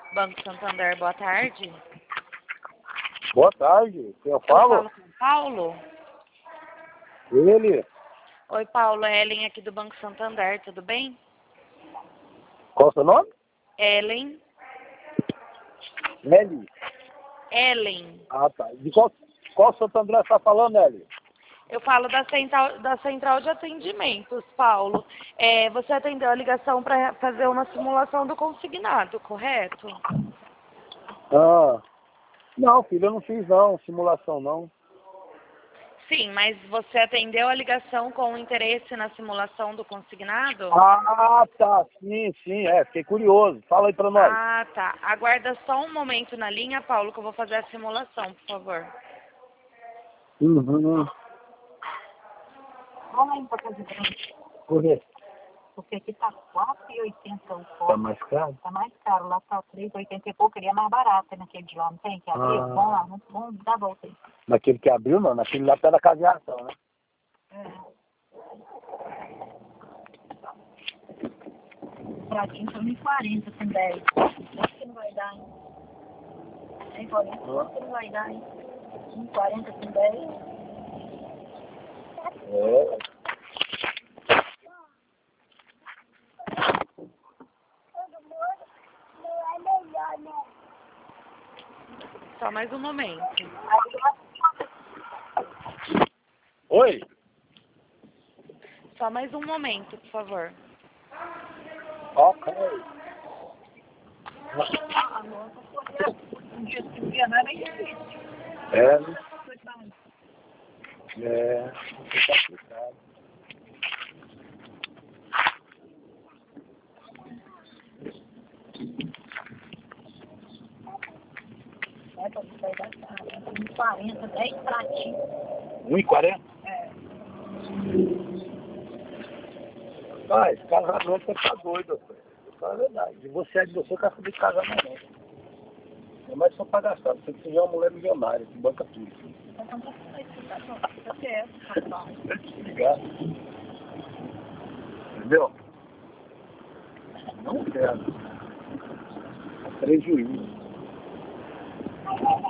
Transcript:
Banco Santander, boa tarde. Boa tarde, quem eu Eu falo? falo com o Paulo. Ele. Oi, Paulo, é Ellen aqui do Banco Santander, tudo bem? Qual o seu nome? Ellen. Eli. Ellen. Ah, tá. De qual Santo André você está falando, Eli? Eu falo da central de atendimentos, Paulo. Você atendeu a ligação para fazer uma simulação do consignado, correto? Ah. Não, filho, eu não fiz não, simulação não. Sim, mas você atendeu a ligação com interesse na simulação do consignado? Ah, tá, sim, fiquei curioso. Fala aí pra nós. Ah, tá. Aguarda só um momento na linha, Paulo, que eu vou fazer a simulação, por favor. Uhum. Vamos aí um pouquinho de frente, Por quê? porque aqui tá R$4,80 o Tá copo. mais caro? Tá mais caro, lá tá R$3,80 e pouco, queria mais barato naquele de lá, não tem? Que abriu? Ah. Vamos lá, vamos dar a volta aí. Naquele que abriu, não, naquele lá perto da casa de ação, né? Pratinho são 1,40 com 10. Acho que não vai dar, hein? Hein, Paulinho? Acho que não vai dar, hein? 1,40 com 10. É. Só mais um momento. Oi? Só mais um momento, por favor. Ok. Um dia não é bem difícil. É, né? É, complicado. Vai dar 1,40, 10 pratinhos. 1,40? É. Ah, esse cara realmente você tá doido, rapaz. Isso é verdade. E você é de você, tá de casar não. É mais só pra gastar. Você precisa de uma mulher milionária, que banca tudo. Então, tá certo, rapaz. Obrigado. Entendeu? Não quero. Prejuízo.